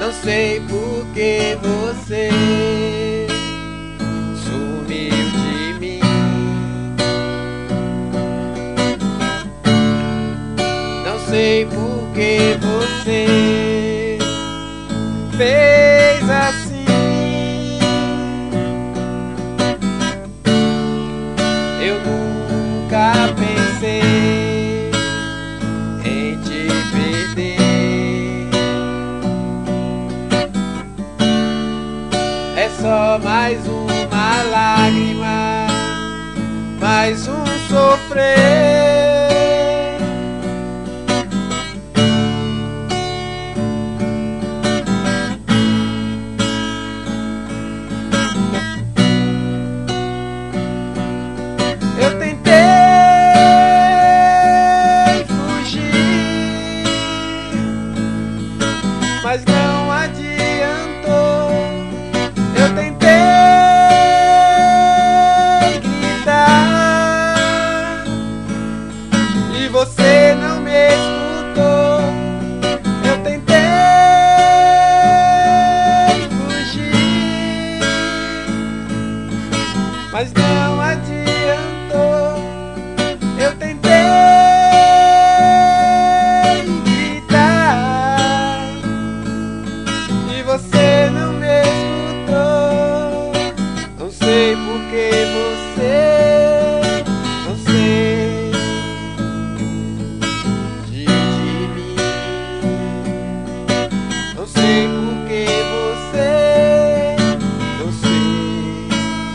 Não sei por que você sumiu de mim. Não sei por que você fez assim. Eu nunca pensei em te perder. É só mais uma lágrima, mais um sofrer. Eu tentei fugir, mas não adiantou. Eu tentei gritar e você não me escutou. Eu tentei fugir, mas não adiantou. Eu tentei gritar e você não me escutou. Não sei por que você não sei de mim. Não sei por que você não sei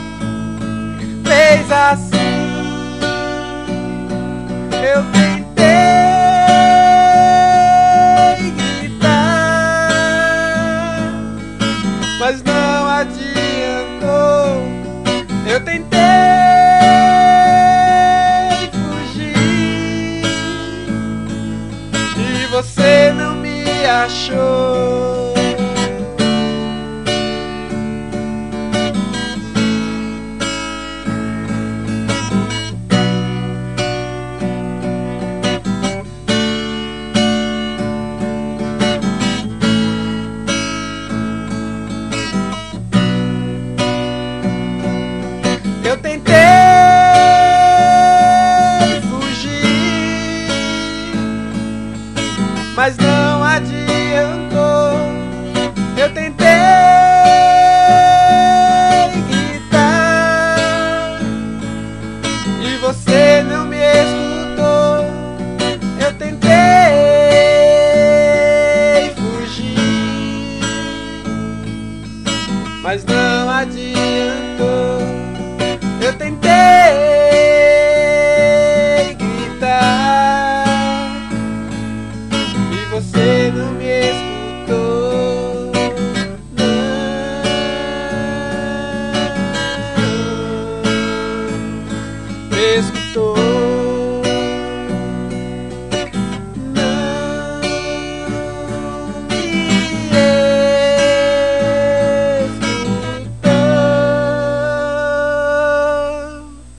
fez assim. Eu tentei gritar, mas não adiantou. Eu tentei fugir e você não me achou. Eu tentei fugir, mas não adiantou. Eu tentei